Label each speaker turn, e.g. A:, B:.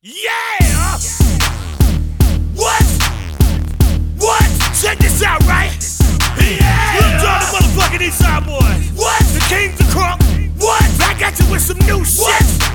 A: Yeah! What? Check this out, right? Yeah! Look, y'all, the motherfucking Eastside Boys. What? The Kings of Crunk. What? I got you with some new shit.